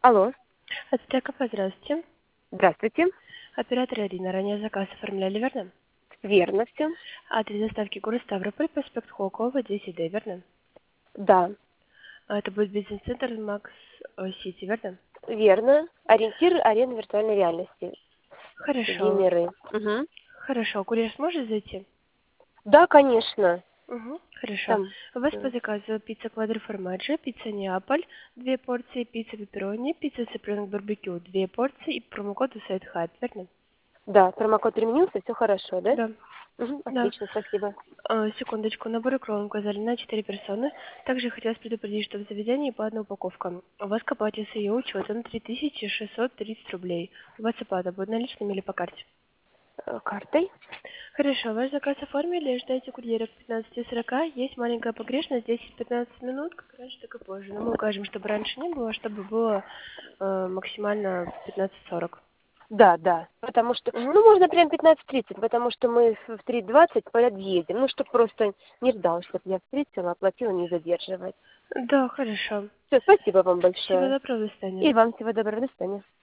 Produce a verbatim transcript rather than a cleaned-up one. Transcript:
Алло, Ацтека, здравствуйте. здравствуйте. Оператор Ирина. Ранее заказ оформляли, верно? Верно все. Адрес доставки город Ставрополь, проспект Холкова, десять Д, верно? Да, А это будет бизнес-центр Макс э, Сити, верно? верно. Ориентир арена виртуальной реальности. Хорошо. Геймеры. Мгм. Хорошо. Курьер сможет зайти? Да, конечно. Угу. Хорошо. Там. У вас по э, заказу пицца квадроформаджо, пицца Неаполь, две порции, пицца пепперони, пицца цыпленок барбекю, две порции и промокод Усайд Хайп, верно? Да, промокод применился, все хорошо, да? Да. Мгм, Да. отлично, спасибо. А, секундочку, набор икру указали на четыре персоны. Также хотелось предупредить, что в заведении по одной упаковка. У вас к оплате с ее учетом три тысячи шестьсот тридцать рублей. У вас оплата будет наличными или по карте? Э, Картой? Хорошо, ваш заказ оформили, ждайте курьера к пятнадцати сорока. Есть маленькая погрешность, десять-пятнадцать минут, как раньше, так и позже. Но мы укажем, чтобы раньше не было, чтобы было э, максимально пятнадцать сорок. Да, да. Потому что, Угу. ну, можно прям пятнадцать тридцать, потому что мы в три двадцать подъедем. Ну, чтобы просто не ждал, чтобы я встретила, оплатила, не задерживать. Да, хорошо. Все, спасибо вам Всего большое. доброго, до свидания. И вам всего доброго, до свидания.